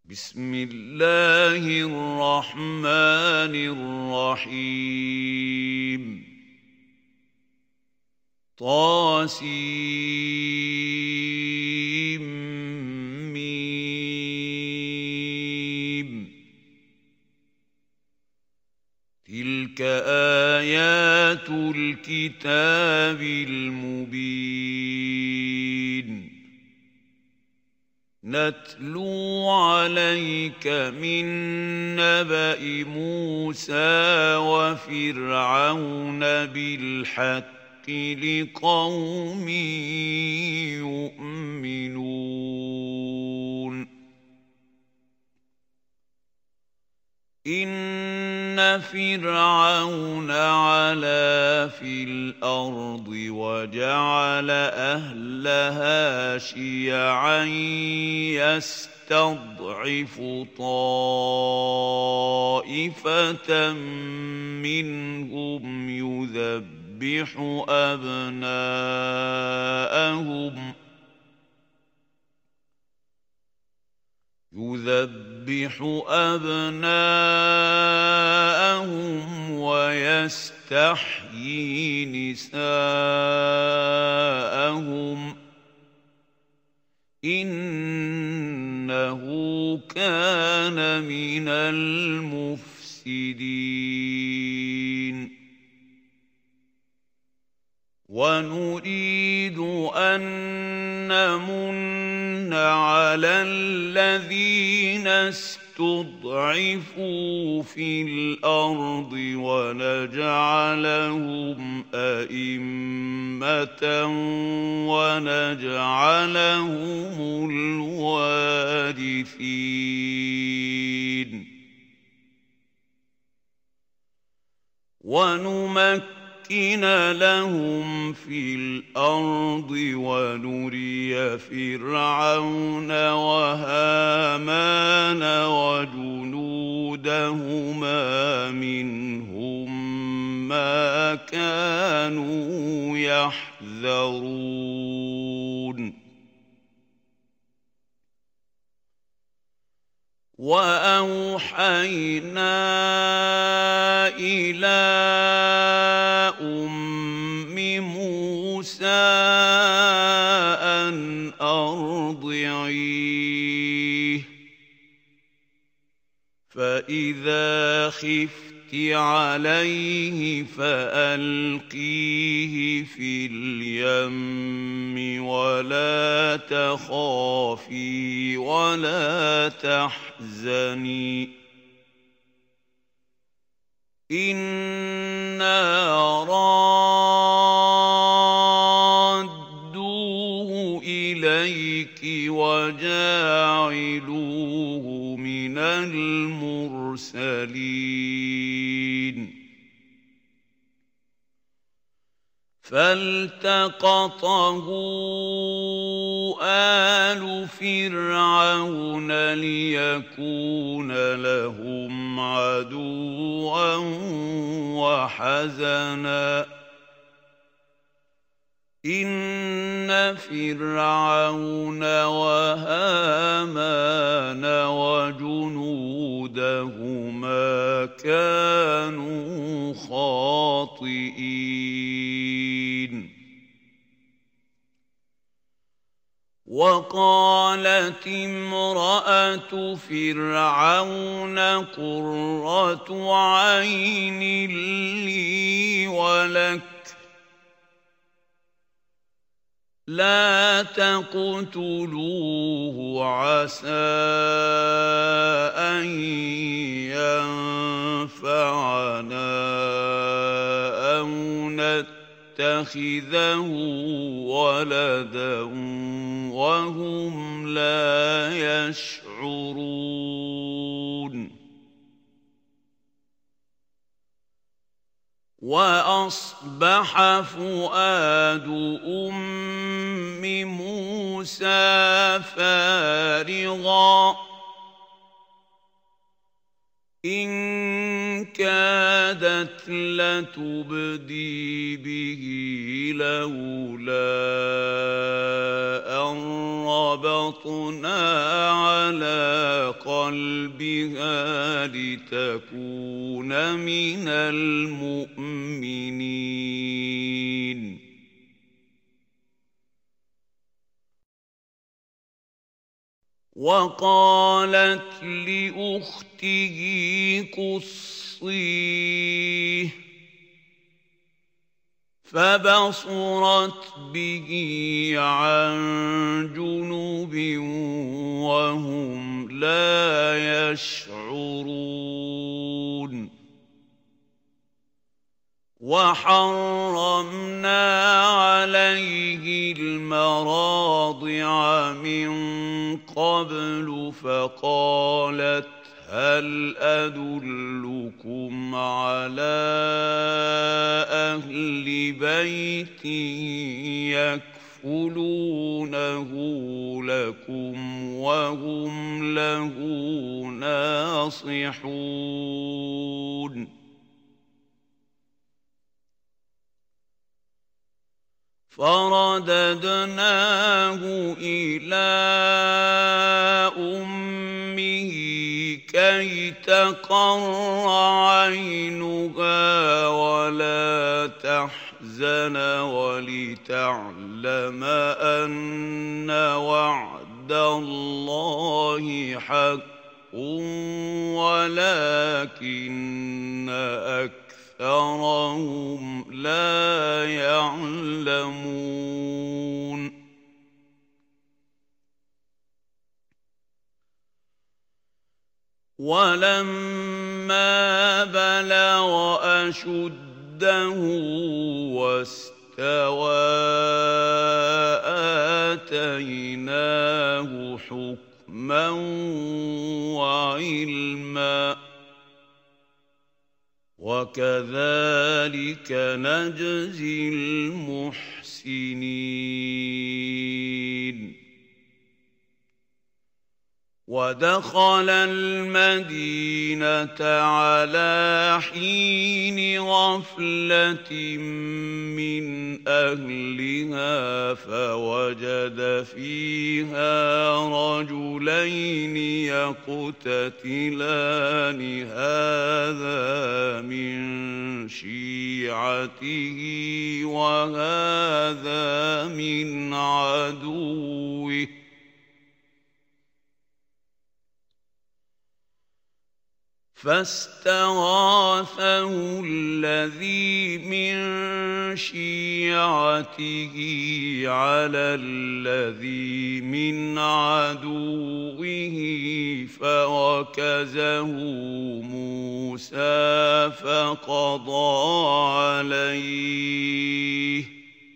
بسم الله الرحمن الرحيم طاسيم تلك آيات الكتاب المبين نتلو عليك من نبأ موسى وفرعون بالحق لقوم يؤمنون إن فرعون علا في الأرض وجعل أهلها شيعا يستضعف طائفة منهم يذبح أبناءهم ويستحيي نساءهم إنه كان من المفسدين ونريد أن نمن على الذين استضعفوا في الأرض ونجعلهم أئمة ونجعلهم الوارثين ونمكن لهم في الأرض ونري فرعون وهامان وجنودهما منهم ما كانوا يحذرون وأوحينا إلى أم موسى أن أرضعيه فإذا خفت عليه فألقيه في اليم ولا تخافي ولا تحزني إنا رادوه إليك وجاعلوه من المرسلين فالتقطه آل فرعون ليكون لهم عدوا وحزنا إن فرعون وهامان وجنودهما كانوا خاطئين وقالت امرأة فرعون قرة عين لي ولك لا تقتلوه عسى أن ينفعنا أو نتخذه ولدا وهم لا يشعرون وأصبح فؤاد أم موسى فارغا إن كادت لتبدي به لولا أن وربطنا على قلبها لتكون من المؤمنين وقالت لأخته قصيه فبصرت به عن جنب وهم لا يشعرون وحرمنا عليه المراضع من قبل فقالت هل أدلكم على أهل بيت يكفلونه لكم وهم له ناصحون فرددناه إلى أمه كي تقر عينها ولا تحزن ولتعلم أن وعد الله حق ولكن أكثرهم لا يعلمون ولما بلغ أشده واستوى آتيناه حكما وعلما وكذلك نجزي المحسنين ودخل المدينة على حين غفلة من أهلها فوجد فيها رجلين يقتتلان هذا من شيعته وهذا من عدوه فاستغاثه الذي من شيعته على الذي من عدوه فوكزه موسى فقضى عليه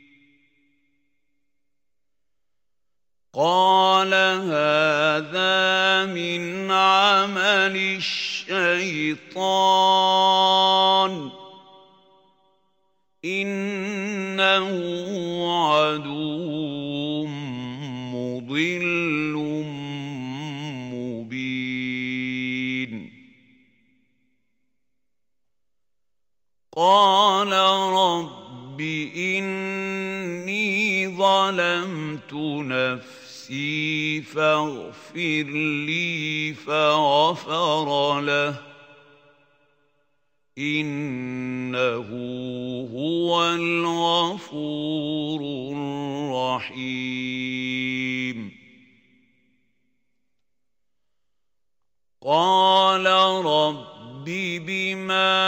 قال هذا من عمل الشيطان إنه عدو مضل مبين قال رب إني ظلمت نفسي فاغفر لي فغفر له إنه هو الغفور الرحيم قال رب بما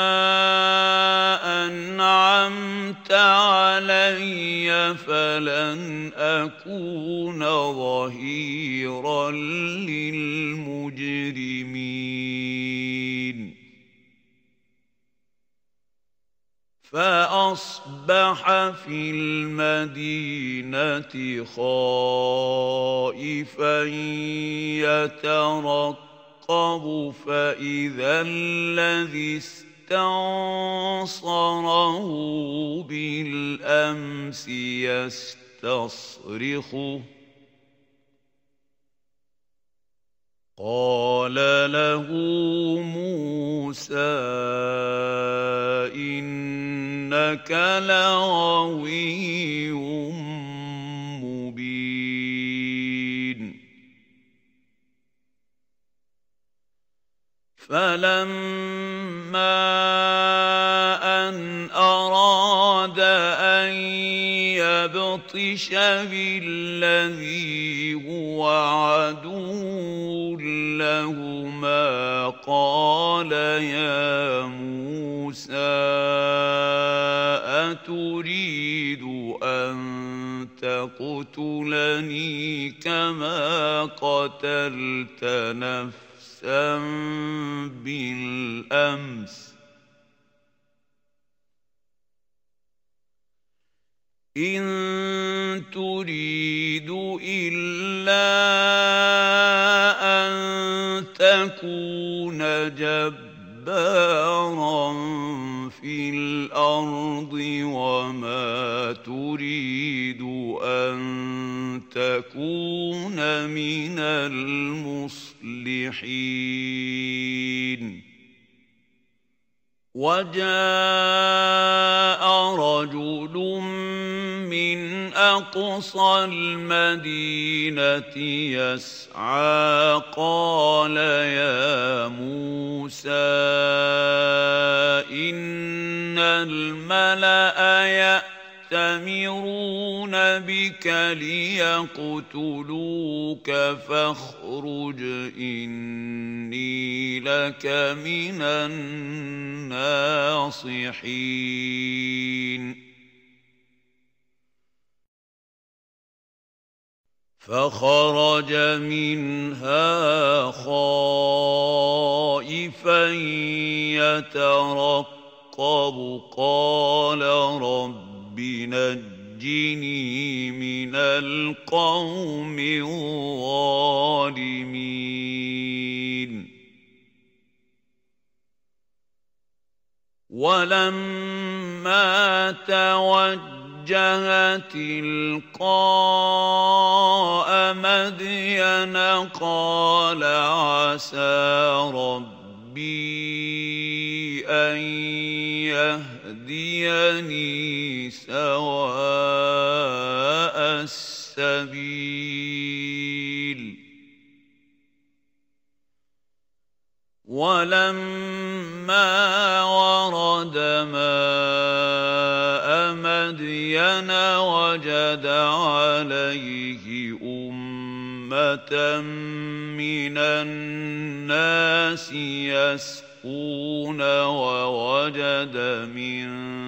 أنعمت علي فلن أكون ظهيرا للمجرمين فأصبح في المدينة خائفا يترقب فإذا الذي استنصره بالأمس يستصرخه قال له موسى إنك لغوي مبين فلما أن أراد أن يبطش بالذي هو عدو لهما قال يا موسى أتريد أن تقتلني كما قتلت نفسا بالأمس إن تريد إلا أن تكون جبارا في الأرض وما تريد أن تكون من المصلحين وجاء رجل من أقصى المدينة يسعى قال يا موسى إن الملأ يأتمرون بك ليقتلوك فاخرج إني لك من الناصحين فخرج منها خائفا يترقب قال رب نجني من القوم الظالمين ولما توجه تلقاء مدين قال عسى ربي أن يهديني سواء السبيل ولما ورد ماء مدين وجد عليه أمة من الناس يسقون ووجد من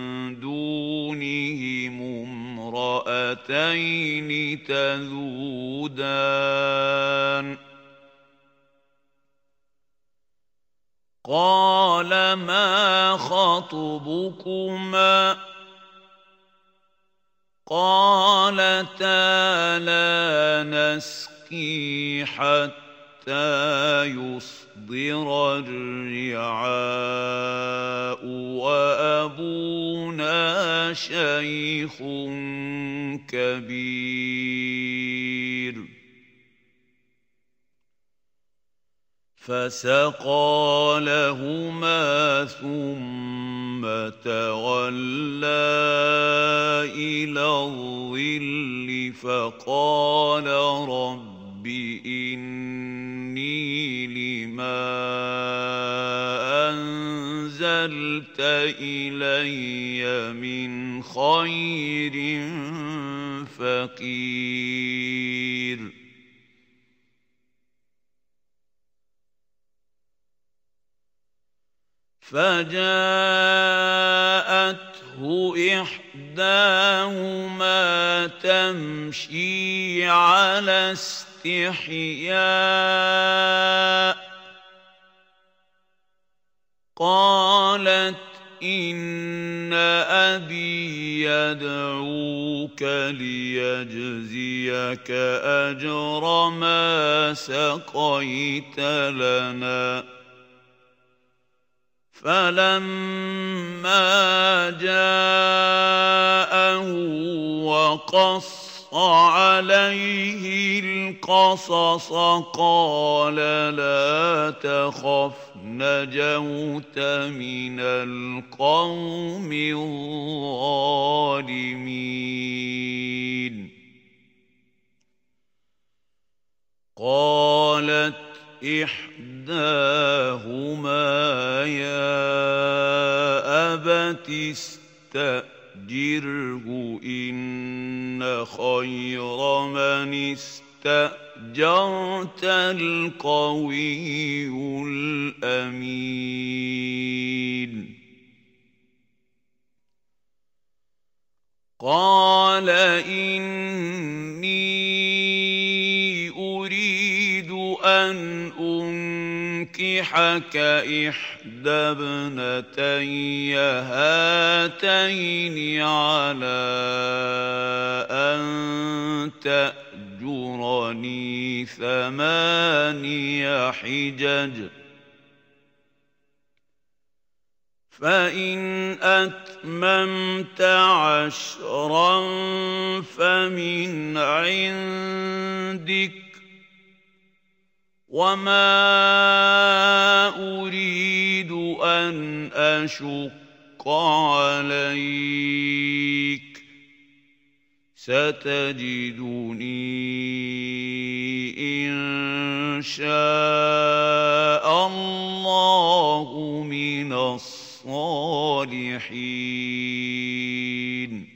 دونهم امرأتين تذودان قال ما خطبكما قالتا لا نسقي حتى يصدر الرعاء وأبونا شيخ كبير فسقى لهما ثم تولى إلى الظل فقال رب إني لما أنزلت إلي من خير فقير فجاءته إحداهما تمشي على استحياء قالت إن أبي يدعوك ليجزيك أجر ما سقيت لنا فلما جاءه وقص عليه القصص قال لا تخف نجوت من القوم الظالمين قالت إحدى إحداهما يا أبت استأجره إن خير من استأجرت القوي الأمين قال إني أريد أن أنكحك إحدى ابنتي هاتين على أن تأجرني 8 حجج فإن أتممت 10 فمن عندك وما أريد أن أشق عليك ستجدني إن شاء الله من الصالحين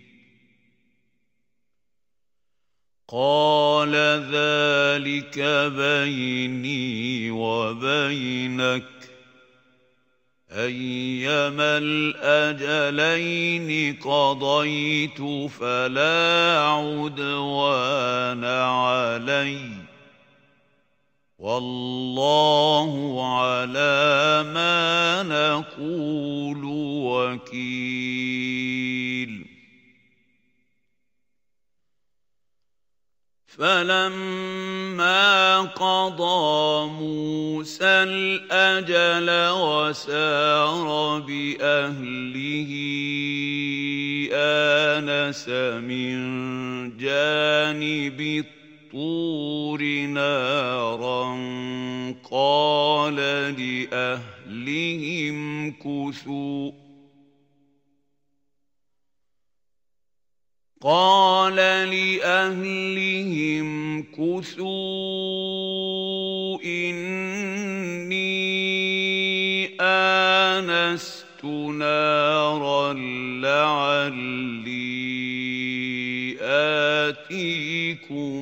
قال ذلك بيني وبينك أيما الأجلين قضيت فلا عدوان علي والله على ما نقول وكيل فلما قضى موسى الأجل وسار بأهله آنس من جانب الطور نارا قال لأهلهم كثوا إني آنست نارا لعلي آتيكم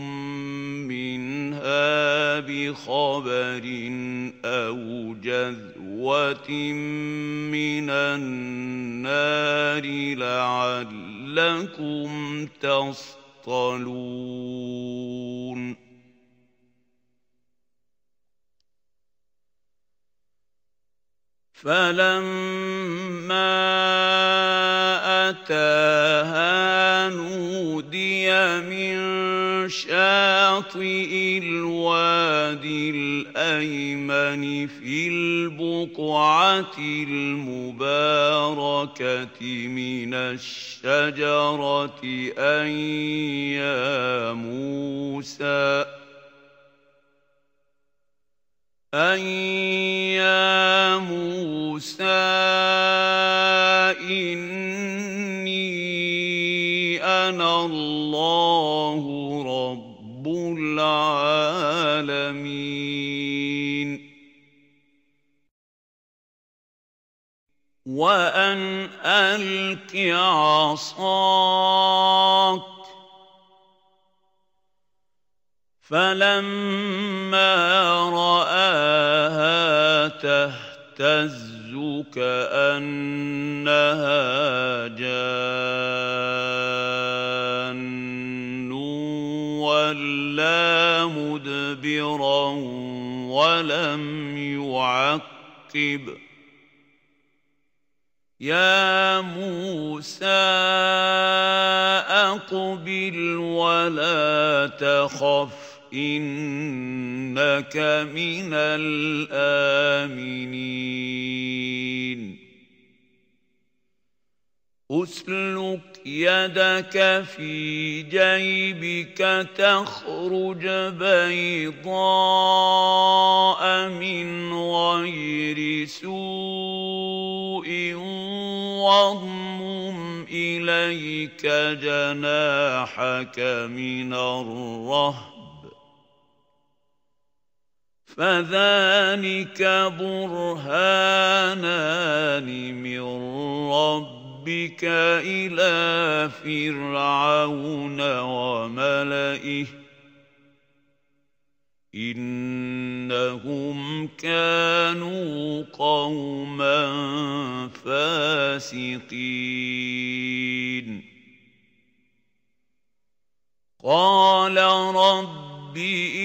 منها بخبر أو جذوة من النار لعلكم تصطلون فلما أتاها نودي من شاطئ الوادي الأيمن في البقعة المباركة من الشجرة أن يا موسى إني أنا الله رب العالمين وأن ألق عصاك فلما رآها تهتز كأنها جان ولا مدبرا ولم يعقب يا موسى أقبل ولا تخف إنك من الآمنين أسلك يدك في جيبك تخرج بيضاء من غير سوء واضمم إليك جناحك من الرهب فذلك برهانان من ربك إلى فرعون وملئه إنهم كانوا قوما فاسقين قال رب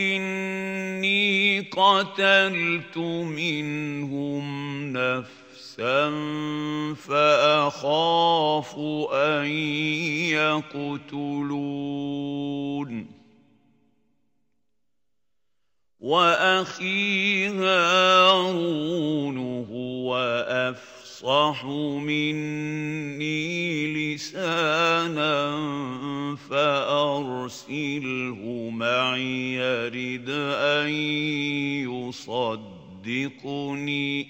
إني قتلت منهم نفسا فأخاف أن يقتلون وأخي هارون هو أفصح مني لسانا فأرسله معي يرد أن يصدقني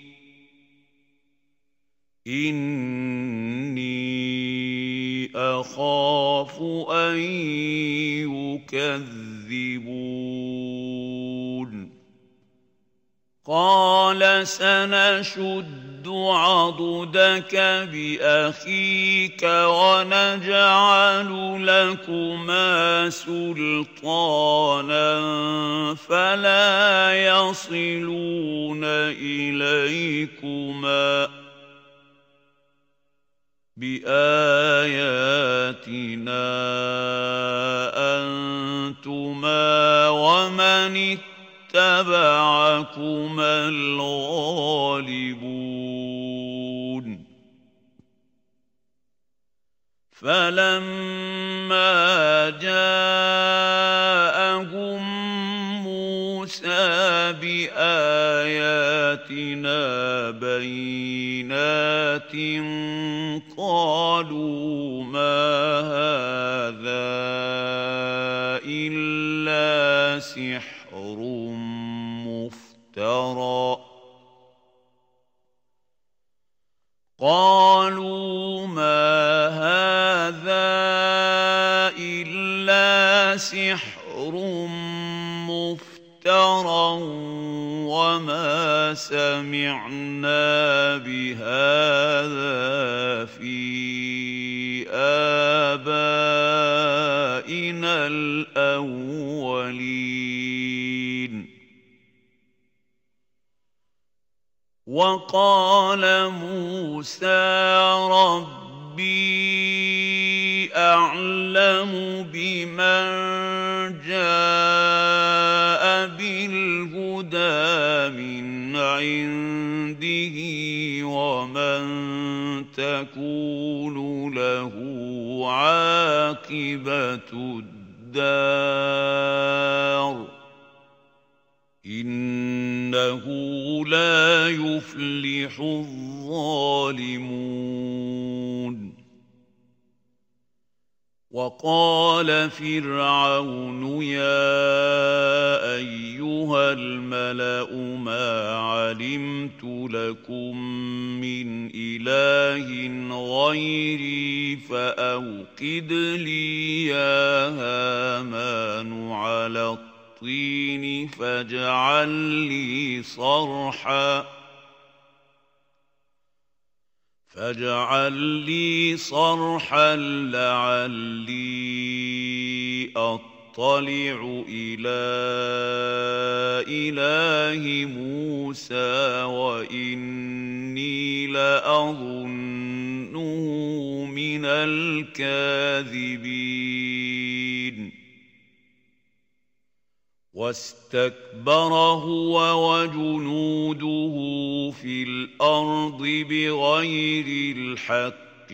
إني أخاف أن يكذبون قال سنشد عضدك بأخيك ونجعل لكما سلطانا فلا يصلون إليكما بآياتنا أنتما ومن اتبعكما الغالبون فلما جاءهم موسى بآياتنا بينات قالوا ما هذا إلا سحر مفترى قالوا ما هذا إلا سحر مفترى وما سمعنا بهذا في آبائنا الأولين وقال موسى ربي أعلم بمن جاء بالهدى من عنده ومن تكون له عاقبة الدار إنه لا يفلح الظالمون وقال فرعون يا أيها الملأ ما علمت لكم من إله غيري فأوقد لي يا هامان على الطين فاجعل لي صرحا لعلي أطلع إلى إله موسى وإني لأظنه من الكاذبين واستكبر هو وجنوده في الأرض بغير الحق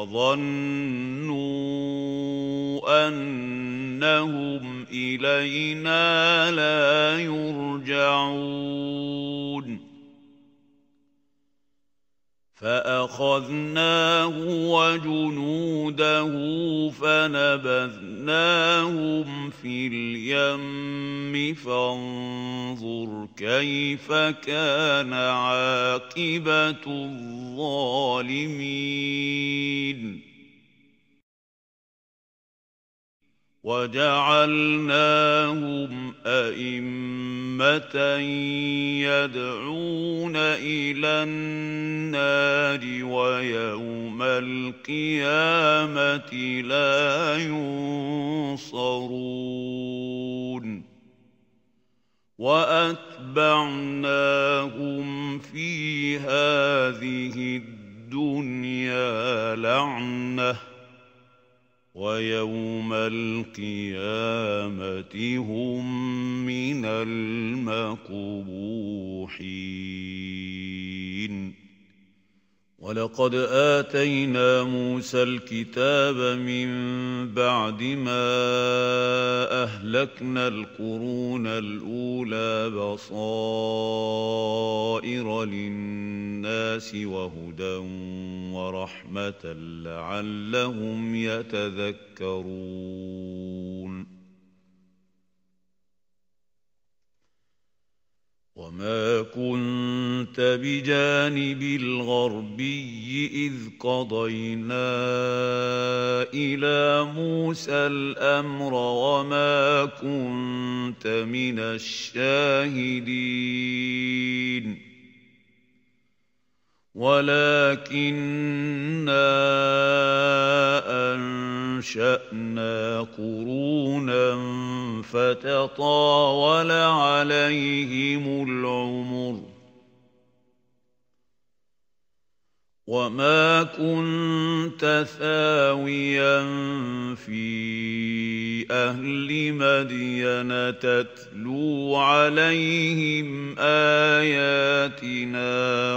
وظنوا أنهم إلينا لا يرجعون فأخذناه وجنوده فنبذناهم في اليم فانظر كيف كان عاقبة الظالمين وجعلناهم أئمة يدعون إلى النار ويوم القيامة لا ينصرون وأتبعناهم في هذه الدنيا لعنة ويوم القيامة هم من المقبوحين ولقد آتينا موسى الكتاب من بعد ما أهلكنا القرون الأولى بصائر للناس وهدى ورحمة لعلهم يتذكرون وما كنت بجانب الغربي إذ قضينا إلى موسى الأمر وما كنت من الشاهدين ولكننا أنشأنا قرونا فتطاول عليهم العمر وما كنت ثاويا في أهل مدين تتلو عليهم آياتنا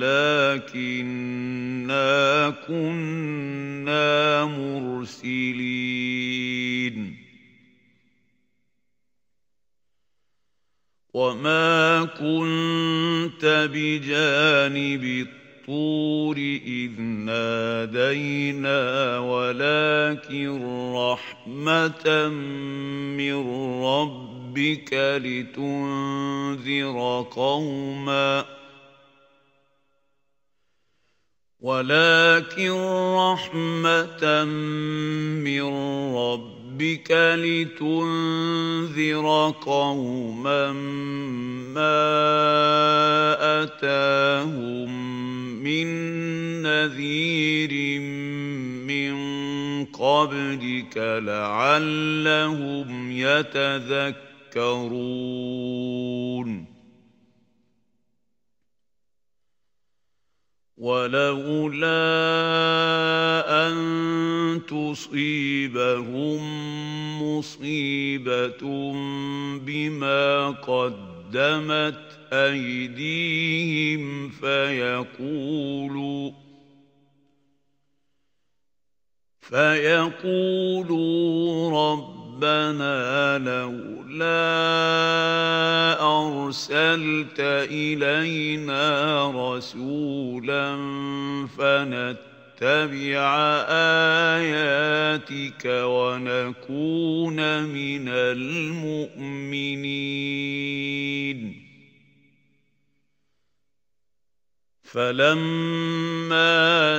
ولكننا كنا مرسلين وما كنت بجانب الطور إذ نادينا ولكن رحمة من ربك لتنذر قوما ما أتاهم من نذير من قبلك لعلهم يتذكرون ولولا أن تصيبهم مصيبة بما قدمت أيديهم فيقولوا ربنا لولا أرسلت إلينا رسولا فنتبع آياتك ونكون من المؤمنين فلما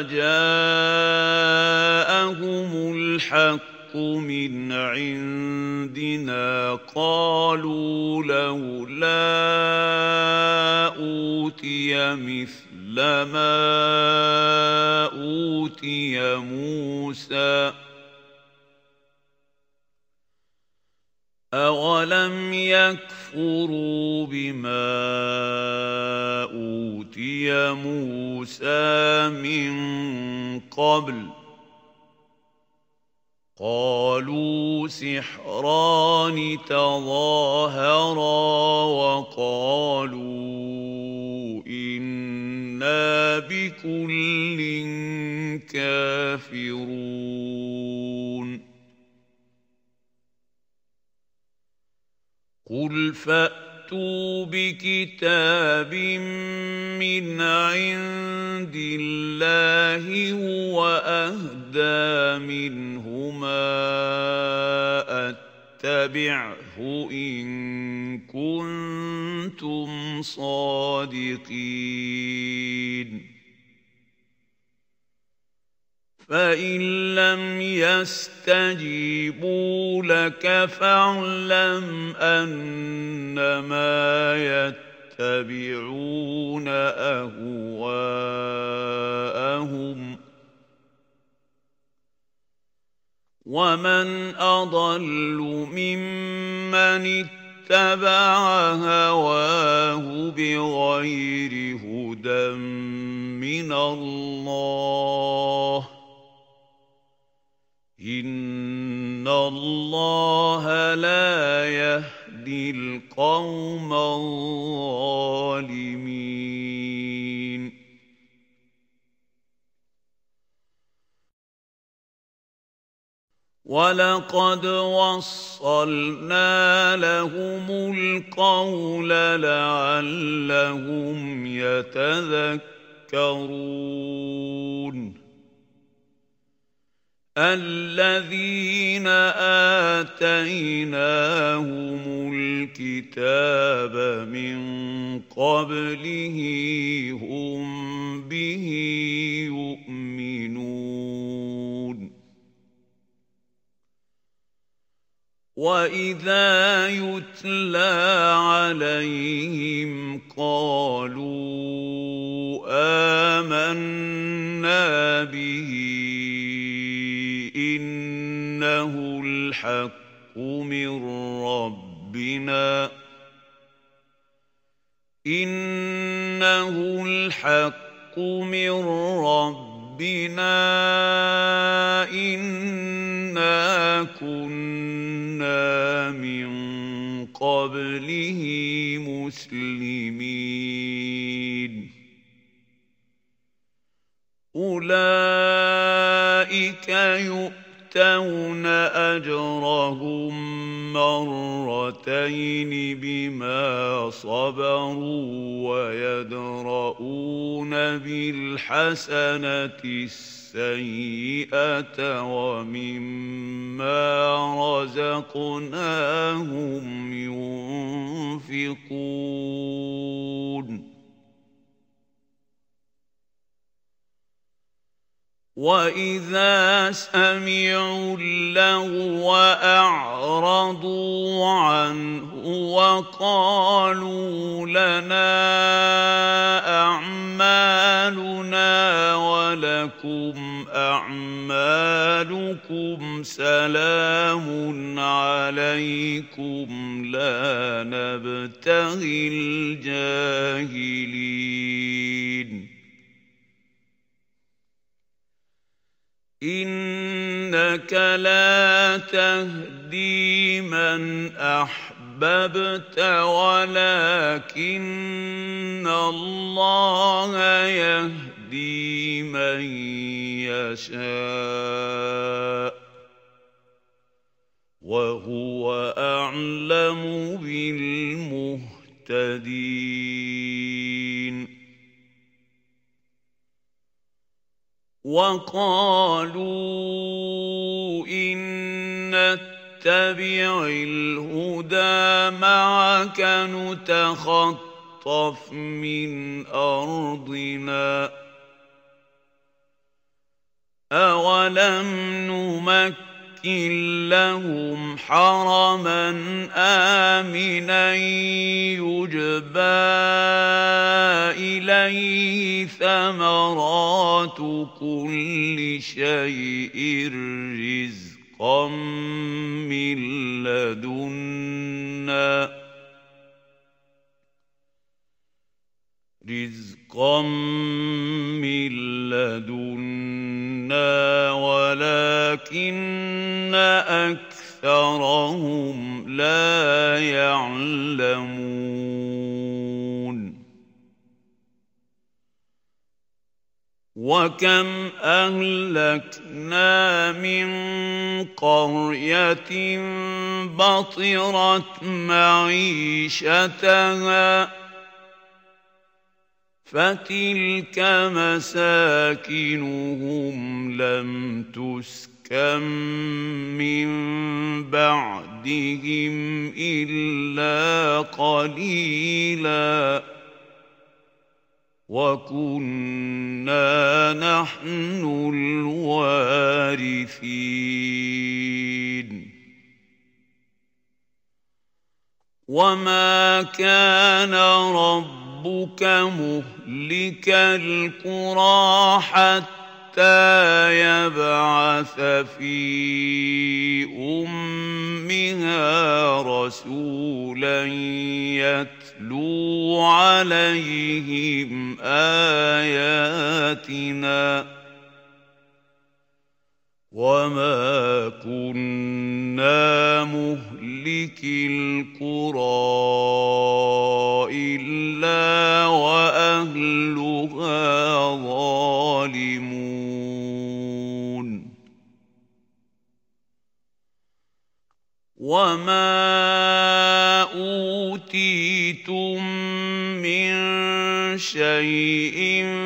جاءهم الحق من عندنا قالوا لولا أوتي مثل ما أوتي موسى أولم يكفروا بما أوتي موسى من قبل قالوا سحران تظاهرا وقالوا إنا بكل كافرون قل فأتوا بكتاب من عند الله هو أهدى منهما أتبعه إن كنتم صادقين فإن لم يستجيبوا لك فاعلم أنما يتبعون أهواءهم ومن أضل ممن اتبع هواه بغير هدى من الله إن الله لا يهدي القوم الظالمين ولقد وصلنا لهم القول لعلهم يتذكرون الذين آتيناهم الكتاب من قبله هم به يؤمنون وإذا يتلى عليهم قالوا آمنا به إنه الحق من ربنا إنا كنا من قبله مسلمين أولئك يؤتون أجرهم مرتين بما صبروا ويدرؤون بالحسنة السيئة ومما رزقناهم ينفقون وإذا سمعوا اللغو أعرضوا عنه وقالوا لنا أعمالنا ولكم أعمالكم سلام عليكم لا نبتغي الجاهلين إنك لا تهدي من أحببت ولكن الله يهدي من يشاء وهو أعلم بالمهتدين وقالوا إن نتبع الهدى معك نتخطف من أرضنا أولم نمكن لهم حرما آمنا يجبى إليه ثمرات كل شيء رزقا من لدنا ولكن أكثرهم لا يعلمون وكم أهلكنا من قرية بطرت معيشتها فتلك مساكنهم لم تسكن من بعدهم إلا قليلا وكنا نحن الوارثين وما كان ربك مهلك القرى حتى يبعث في أمها رسولا يتلو عليهم آياتنا وما كنا مهلك القرى إلا وأهلها ظالمون وما أوتيتم من شيء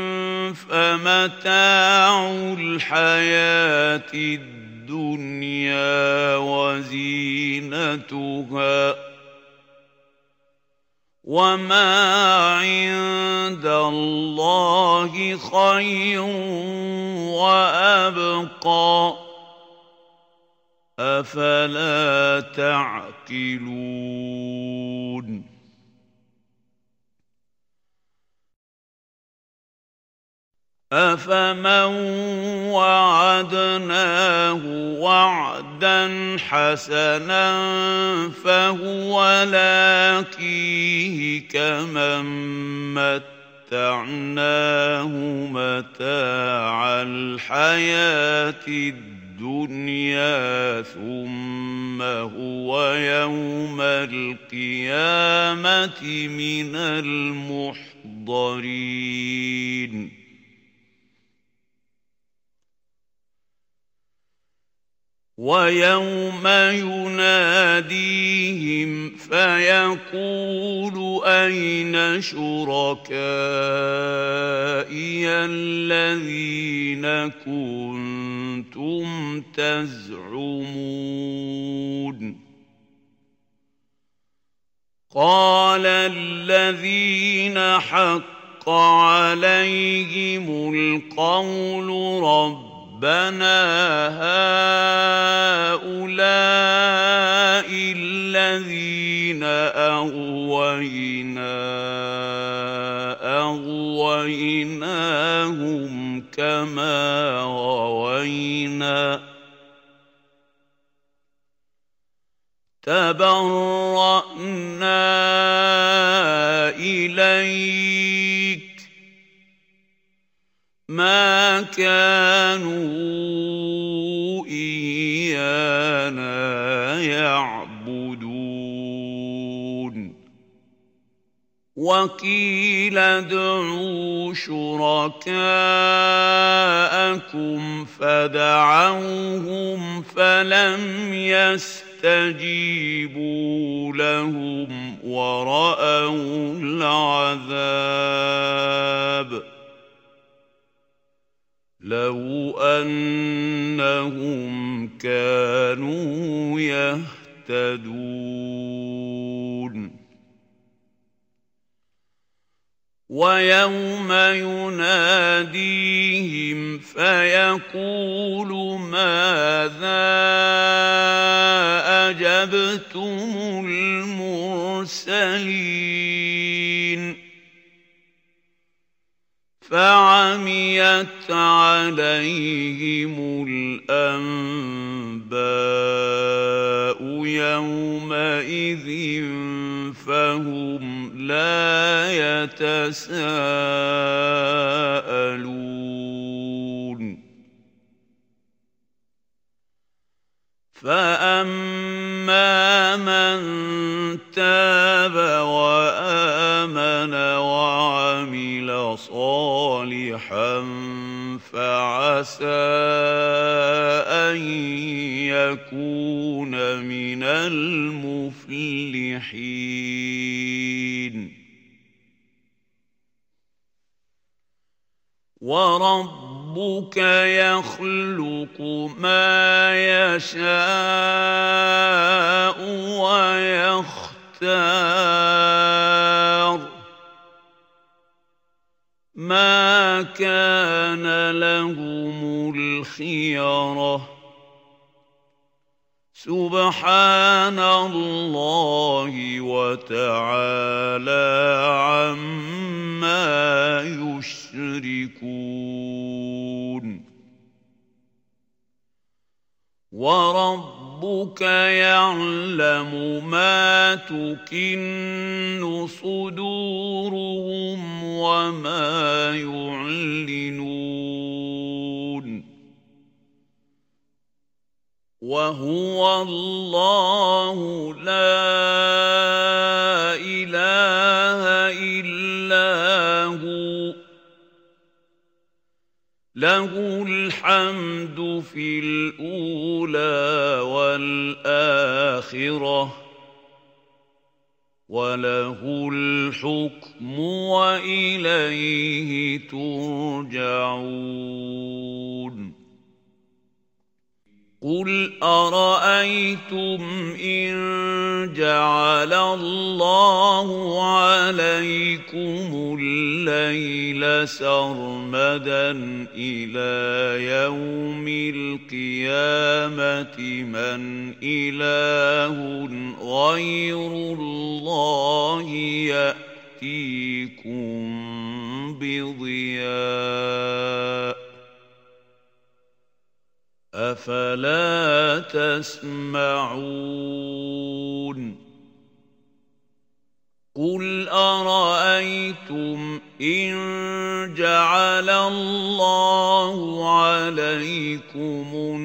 فمتاع الحياة الدنيا وزينتها وما عند الله خير وأبقى أفلا تعقلون أفمن وعدناه وعدا حسنا فهو لاقيه كمن متعناه متاع الحياة الدنيا ثم هو يوم القيامة من المحضرين ويوم يناديهم فيقول أين شركائي الذين كنتم تزعمون قال الذين حق عليهم القول ربنا هؤلاء الذين أغويناهم كما غوينا تبرأنا إليك ما كانوا إيانا يعبدون وقيل ادعوا شركاءكم فدعوهم فلم يستجيبوا لهم ورأوا العذاب لو أنهم كانوا يهتدون ويوم يناديهم فيقول ماذا أجبتم المرسلين فعميت عليهم الأنباء يومئذ فهم لا يتساءلون فأما من تاب وآمن وعمل صالحا فعسى أن يكون من المفلحين وربك يخلق ما يشاء ويختار ما كان لهم الخيرة سبحان الله وتعالى عما يشركون وربك يعلم ما تكن صدورهم وما يعلنون وهو الله لا إله إلا هو له الحمد في الأولى والآخرة وله الحكم وإليه ترجعون قل أرأيتم إن جعل الله عليكم الليل سرمدا إلى يوم القيامة من إله غير الله يأتيكم بضياء أفلا تسمعون قل أرأيتم إن جعل الله عليكم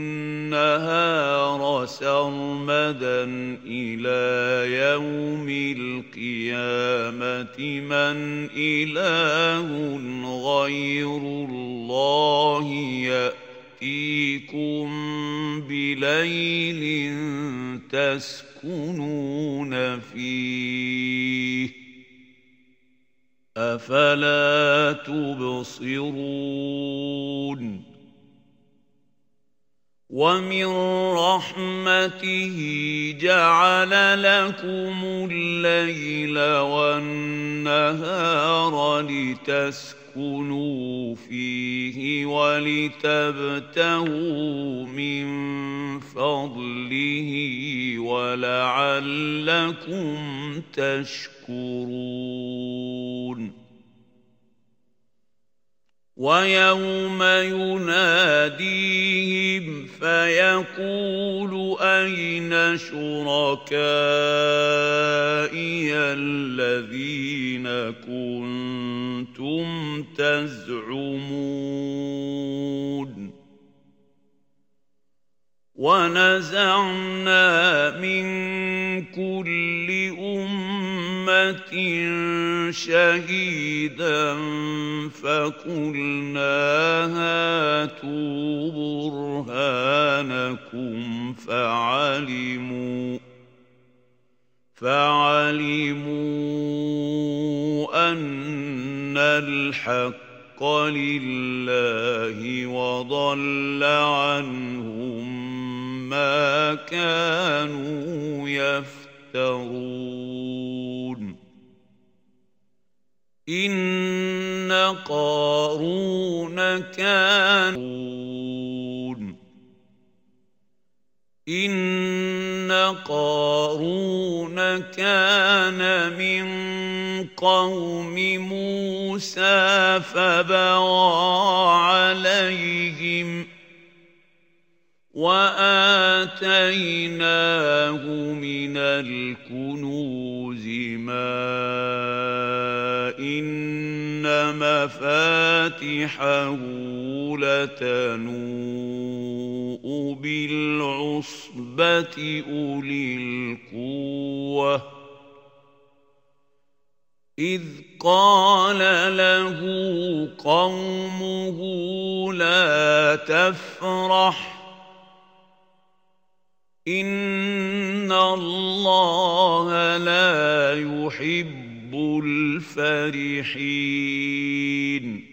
النهار سرمدا إلى يوم القيامة من إله غير الله يأتيكم بليل تسكنون فيه أفلا تبصرون ومن رحمته جعل لكم الليل والنهار لتسكنوا فيه ولتبتغوا من فضله ولعلكم تشكرون ويوم يناديهم فيقول أين شركائي الذين كنتم تزعمون ونزعنا من كل أمة شهيدا فقلنا هاتوا برهانكم فعلموا أن الحق لله وضل عنهم ما كانوا يفترون إن قارون كان من قوم موسى فبغى عليهم وآتيناه من الكنوز ما إن مفاتحه لتنوء بالعصبة أولي القوة إذ قال له قومه لا تفرح إن الله لا يحب الفرحين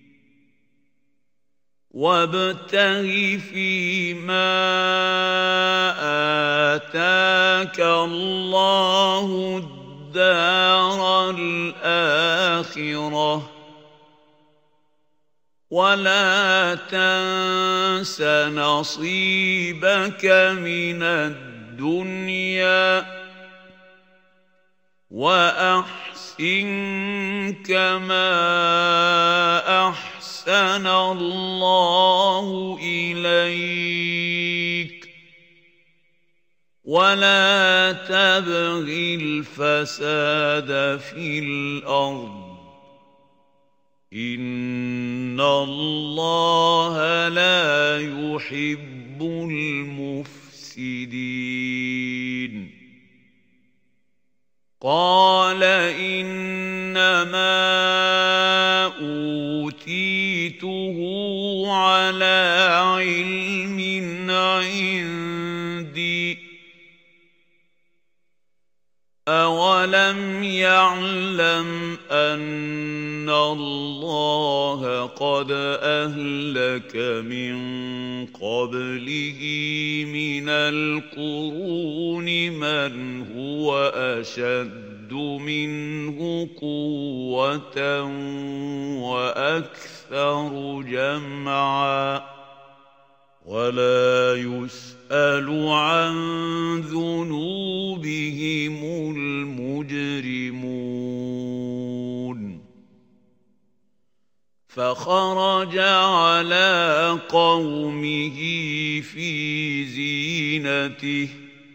وابتغ فيما آتاك الله الدار الآخرة ولا تنس نصيبك من الدنيا وأحسن كما أحسن الله إليك ولا تبغ الفساد في الأرض إن الله لا يحب المفسدين قال إنما أوتيته على علم عندي أولم يعلم أن الله قد أهلك من قبله من القرون من هو أشد منه قوة وأكثر جمعا ولا يسأل عن ذنوبهم المجرمون فخرج على قومه في زينته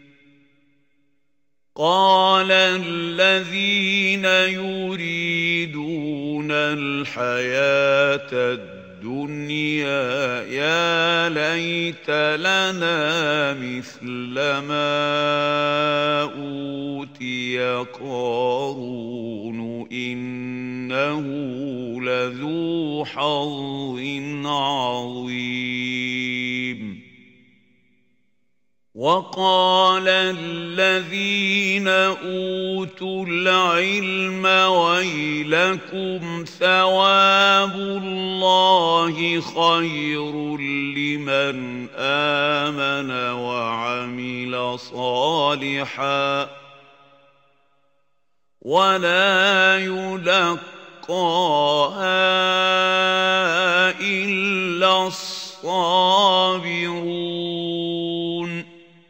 قال الذين يريدون الحياة الدنيا يا ليت لنا مثل ما أوتي قارون إنه لذو حظ عظيم وقال الذين أوتوا العلم ويلكم ثواب الله خير لمن آمن وعمل صالحا ولا يلقاها إلا الصابرون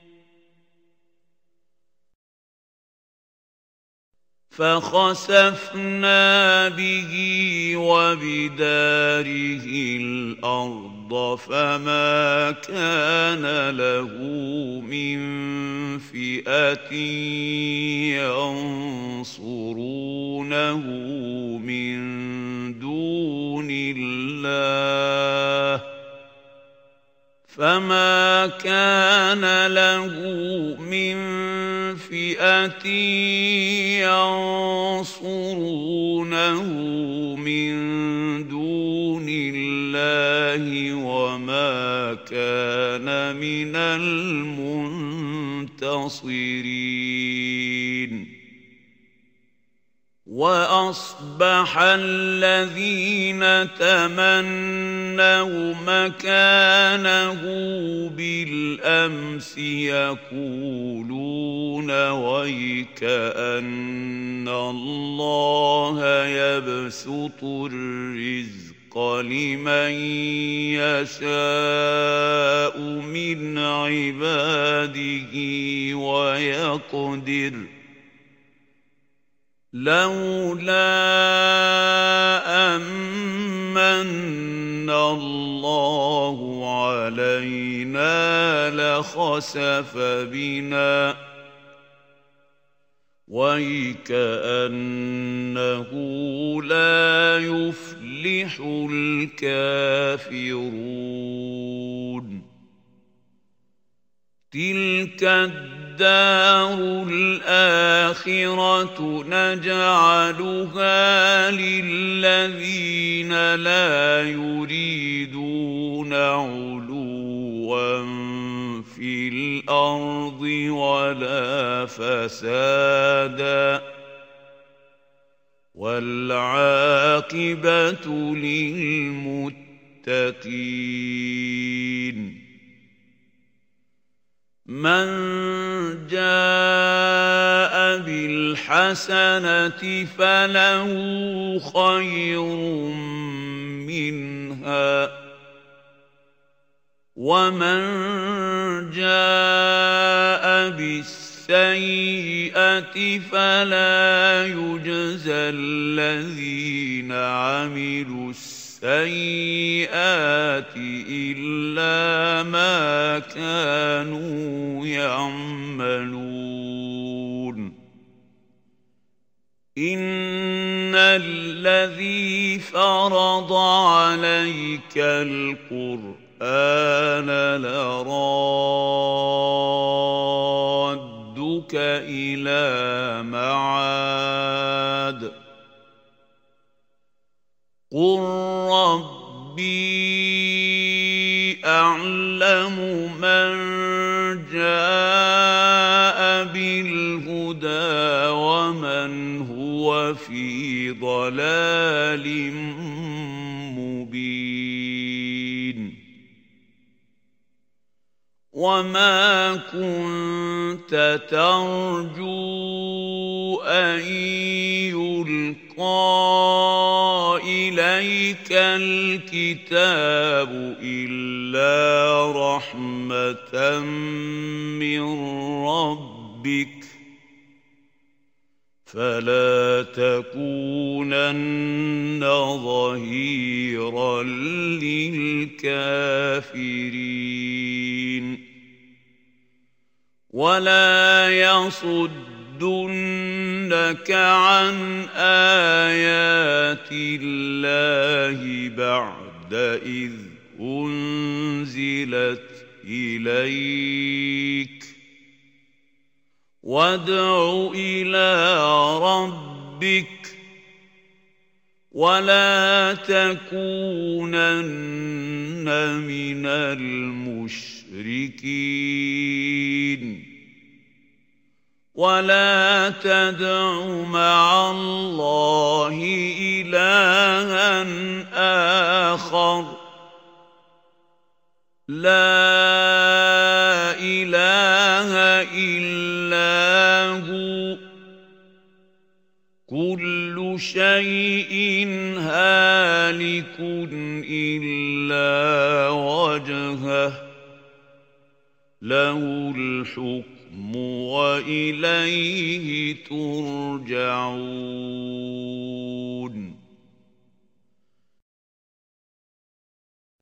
فخسفنا به وبداره الأرض فما كان له من فئة ينصرونه من دون الله فما كان له من فئة ينصرونه من دون الله وما كان من المنتصرين وأصبح الذين تمنوا مكانه بالأمس يقولون ويكأن الله يبسط الرزق لمن يشاء من عباده ويقدر لولا أمن الله علينا لخسف بنا ويكأنه لا يفلح الكافرون تلك الدار الآخرة نجعلها للذين لا يريدون علوا في الأرض ولا فسادا والعاقبة للمتقين من جاء بالحسنة فله خير منها بها ومن جاء بالسيئة فلا يجزى الذين عملوا السيئات إلا ما كانوا يعملون إن الذي فرض عليك القرآن لرادك إلى معاد قل ربي أعلم من جاء بالهدى ومن هو في ضلال مبين وما كنت ترجو أن يلقى إليك الكتاب إلا رحمة من ربك فلا تكونن ظهيرا للكافرين ولا يصدنك عن آيات الله بعد إذ أنزلت إليك وادع إلى ربك ولا تكونن من المشركين ولا تدع مع الله إلها آخر لا إله إلا هو كل شيء هالك إلا وجهه له الحكم وإليه ترجعون